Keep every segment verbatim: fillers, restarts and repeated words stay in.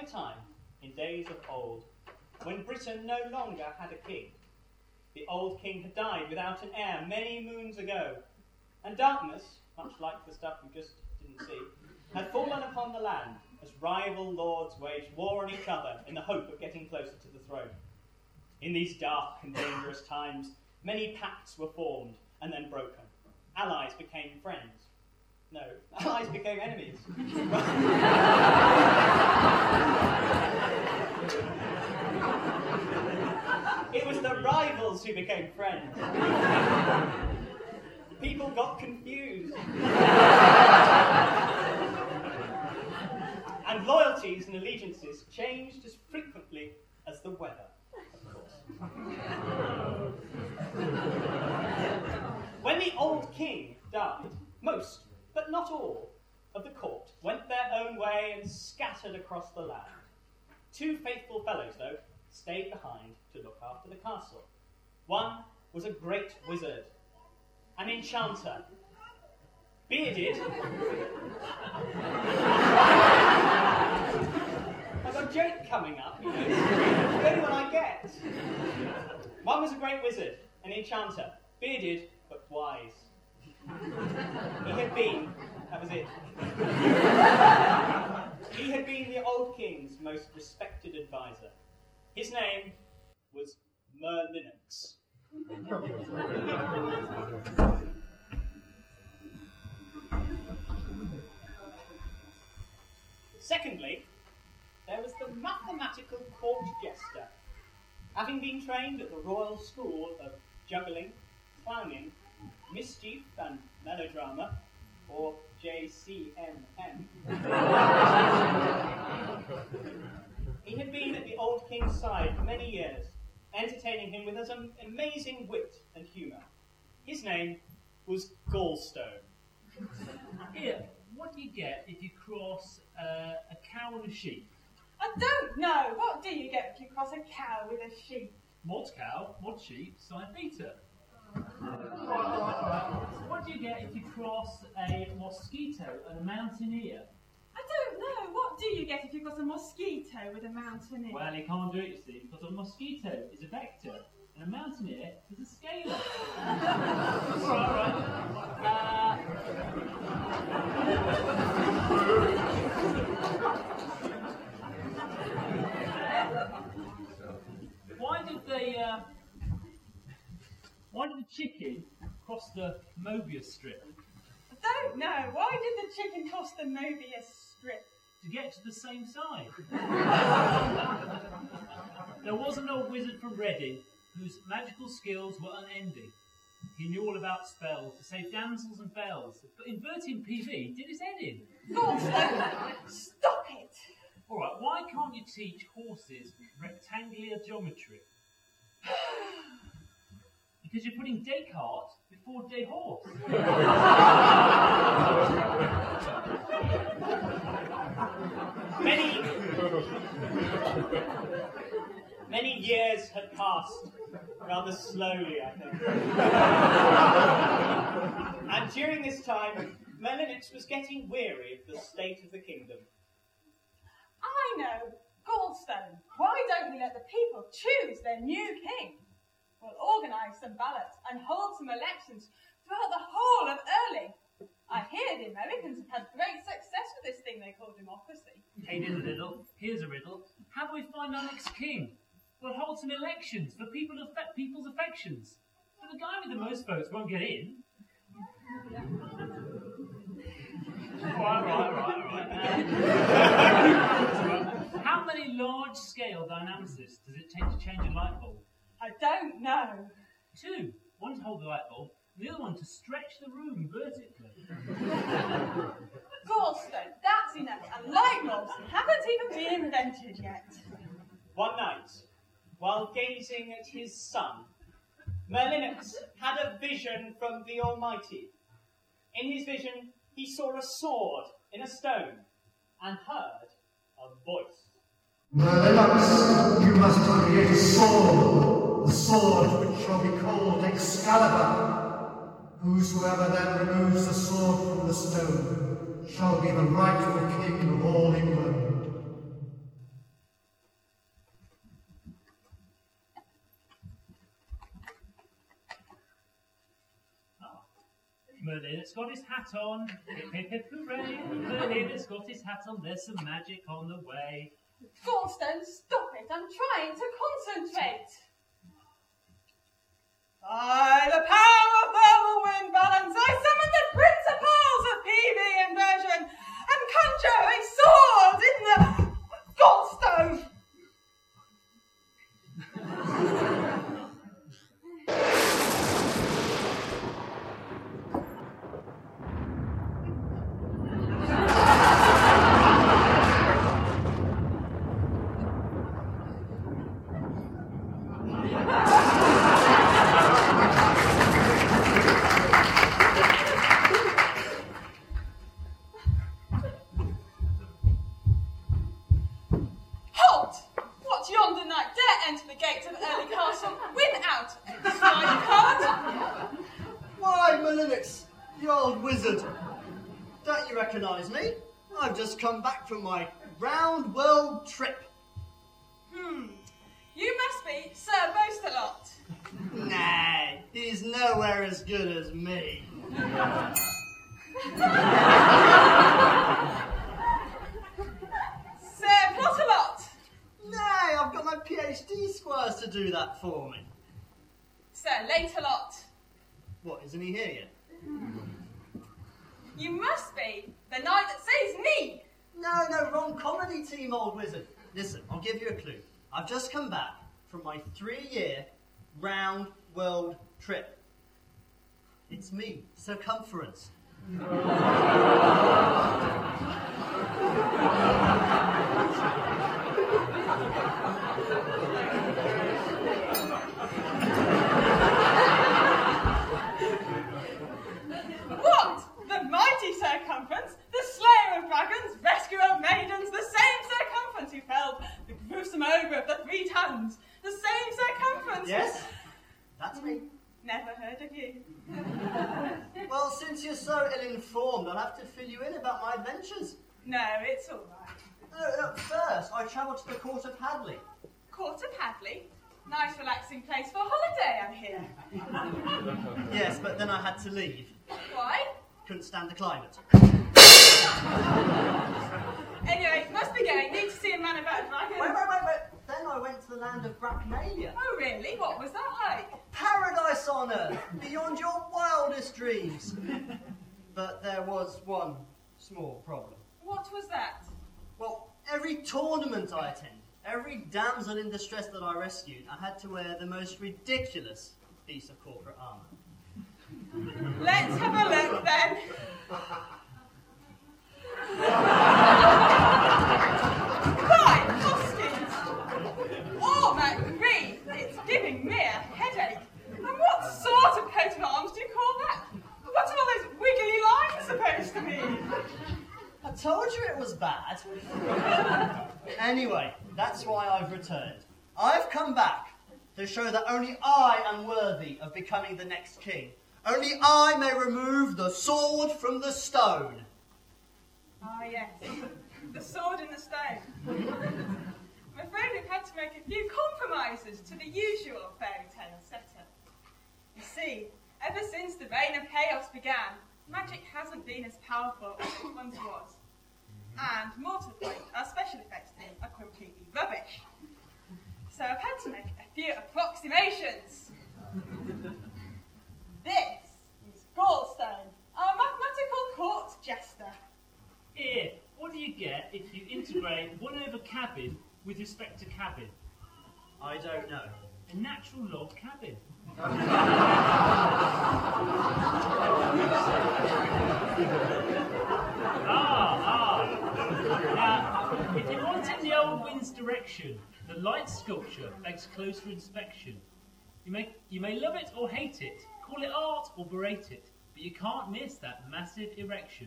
time, in days of old, when Britain no longer had a king. The old king had died without an heir many moons ago, and darkness, much like the stuff we just didn't see, had fallen upon the land as rival lords waged war on each other in the hope of getting closer to the throne. In these dark and dangerous times, many pacts were formed and then broken. Allies became friends. No, allies became enemies. It was the rivals who became friends. People got confused. And loyalties and allegiances changed as frequently as the weather, of course. When the old king died, most, but not all, of the court went their own way and scattered across the land. Two faithful fellows, though, stayed behind to look after the castle. One was a great wizard, an enchanter, bearded. I've got a joke coming up, you know. It's the only one I get. One was a great wizard, an enchanter, bearded but wise. He had been, that was it. He had been the old king's most respected advisor. His name was Merlinux. Secondly, there was the mathematical court jester, having been trained at the Royal School of Juggling, Clowning, Mischief and Melodrama, or J C M M. He had been at the old king's side for many years, entertaining him with his amazing wit and humour. His name was Gallstone. Here, what do you get if you cross uh, a cow and a sheep? I don't know. What do you get if you cross a cow with a sheep? Mod cow, mod sheep, sine theta. What do you get if you cross a mosquito and a mountaineer? I don't know. What do you get if you cross a mosquito with a mountaineer? Well, you can't do it, you see, because a mosquito is a vector and a mountaineer is a scalar. all right, all right. Uh, why did they? Uh, why did the chicken cross the Mobius strip? I don't know. Why did the chicken cross the Mobius strip? To get to the same side. There was an old wizard from Reading whose magical skills were unending. He knew all about spells to save damsels and bells, but inverting P V did his head in. Gallstone, stop it! All right, why can't you teach horses rectangular geometry? Because you're putting Descartes before Dehorse. Many, many years had passed, rather slowly, I think. And during this time, Merlinux was getting weary of the state of the kingdom. I know, Gallstone. Why don't we let the people choose their new king? We'll organise some ballots and hold some elections throughout the whole of Early. I hear the Americans have had great success with this thing they call democracy. Hey, there's a riddle. Here's a riddle. How do we find our next king? We'll hold some elections for people to affect people's affections. But the guy with the most votes won't get in. right, right, right, right. Uh, how many large-scale dynamicists does it take to change a light bulb? I don't know. Two. One to hold the light bulb, and the other one to stretch the room vertically. Gallstone, that's enough. And light bulbs haven't even been invented yet. One night, while gazing at his son, Merlinux had a vision from the Almighty. In his vision, he saw a sword in a stone and heard a voice. Merlinux, you must create a sword, the sword which shall be called Excalibur. Whosoever then removes the sword from the stone shall be the rightful king of all England. Merlin's got his hat on. Hip, hip, hip, hooray. Merlin's got his hat on. There's some magic on the way. Gallstone, stop it. I'm trying to concentrate. By the power of thermal wind balance, I summon the principles of P V inversion and conjure a sword in the gallstone. Come back from my round world trip. Hmm. You must be Sir Boast-a-Lot. Nah, he's nowhere as good as me. Sir Plot-a-Lot. Nah, I've got my PhD squires to do that for me. Sir Late-a-Lot. What, isn't he here yet? You must be the knight that saves me. No, no, wrong comedy team, old wizard. Listen, I'll give you a clue. I've just come back from my three-year round world trip. It's me, Circumference. What? The mighty Circumference? The slayer of dragons, rescuer of maidens, the same Circumference who felled the gruesome ogre of the Three Towns. The same Circumference. Yes, that's me. Never heard of you. Well, since you're so ill-informed, I'll have to fill you in about my adventures. No, it's all right. No, no, first, I travelled to the court of Hadley. Court of Hadley? Nice relaxing place for holiday, I hear. Yes, but then I had to leave. Why? Couldn't stand the climate. Anyway, must be going. Need to see a man about a dragon. Wait, wait, wait, wait. Then I went to the land of Bracknalia. Oh, really? What was that like? Paradise on earth, beyond your wildest dreams. But there was one small problem. What was that? Well, every tournament I attended, every damsel in distress that I rescued, I had to wear the most ridiculous piece of corporate armour. Let's have a look then. Right, Hoskins. Oh, McGree, it's giving me a headache. And what sort of coat of arms do you call that? What are all those wiggly lines supposed to mean? I told you it was bad. Anyway, that's why I've returned. I've come back to show that only I am worthy of becoming the next king. Only I may remove the sword from the stone. Ah, yes. The sword and the stone. I'm afraid we've had to make a few compromises to the usual fairy tale setup. You see, ever since the reign of chaos began, magic hasn't been as powerful as it once was. And, more to the point, our special effects team are completely rubbish. So I've had to make a few approximations. This is Gallstone, our mathematical court jester. Here, what do you get if you integrate one over cabin with respect to cabin? I don't know. A natural log cabin. ah, ah. Now, if you want in the old wind's direction, the light sculpture begs closer inspection. You may, you may love it or hate it, call it art or berate it, but you can't miss that massive erection.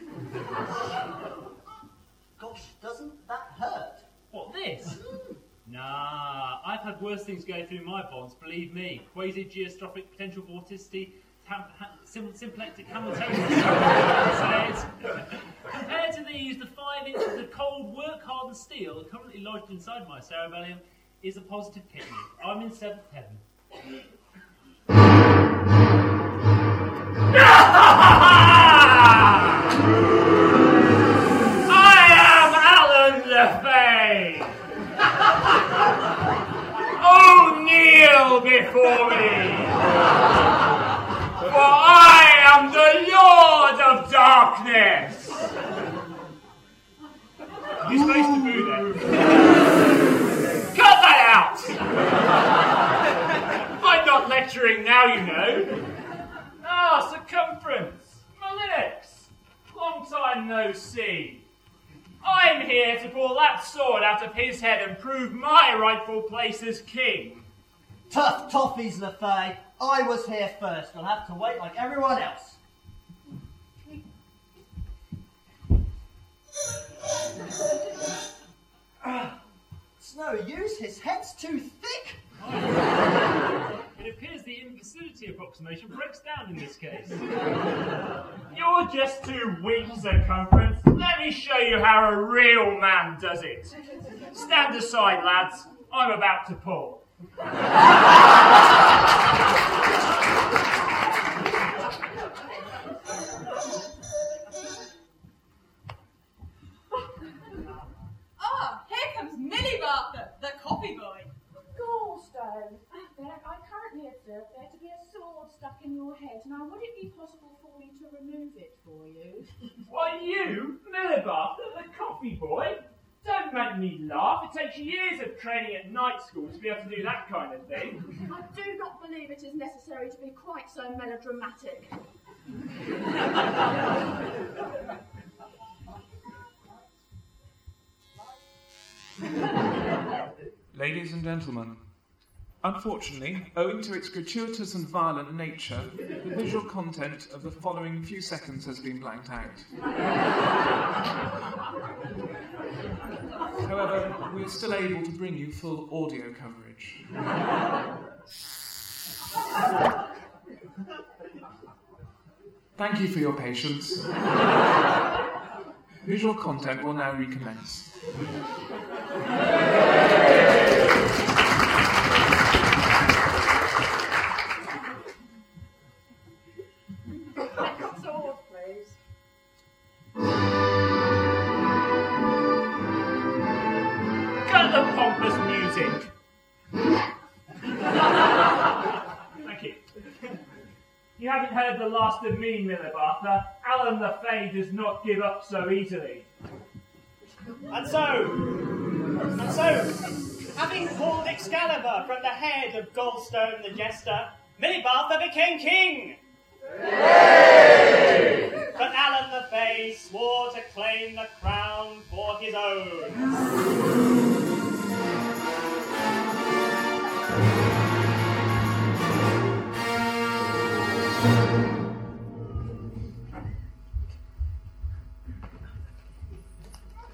Gosh, doesn't that hurt? What, this? Nah, I've had worse things go through my bonds, believe me. Quasi-geostrophic potential vorticity, tam, ha, sim, symplectic Hamiltonian says, compared to these, the five inches of cold, work-hardened steel currently lodged inside my cerebellum is a positive kidney. I'm in seventh heaven. le Fay! Oh, kneel before me! For I am the Lord of Darkness! You're supposed to boo then. Cut that out! I'm not lecturing now, you know. Ah, Circumference, Malinux, long time no see. I'm here to pull that sword out of his head and prove my rightful place as king. Tough toffees, Le Fay. I was here first. I'll have to wait like everyone else. Uh, it's no use. His head's too thick. It appears the invicinity approximation breaks down in this case. You're just too weak, Circumference. Let me show you how a real man does it. Stand aside, lads. I'm about to pull. Ah, here comes Millibartha, the copy boy. Gallstone, there, I currently observe there to be a sword stuck in your head. Now, would it be possible for me to remove it for you? Why, you, Millibartha, the coffee boy? Don't make me laugh. It takes years of training at night school to be able to do that kind of thing. I do not believe it is necessary to be quite so melodramatic. Ladies and gentlemen, unfortunately, owing to its gratuitous and violent nature, the visual content of the following few seconds has been blanked out. However, we are still able to bring you full audio coverage. Thank you for your patience. Visual content will now recommence. Sword, please. Cut the pompous music. Thank you. You haven't heard the last of me, Millibartha. Alan Le Fay does not give up so easily. And so, and so, having pulled Excalibur from the head of Goldstone the Jester, Millibartha became king. Yay! But Alan Le Fay swore to claim the crown for his own.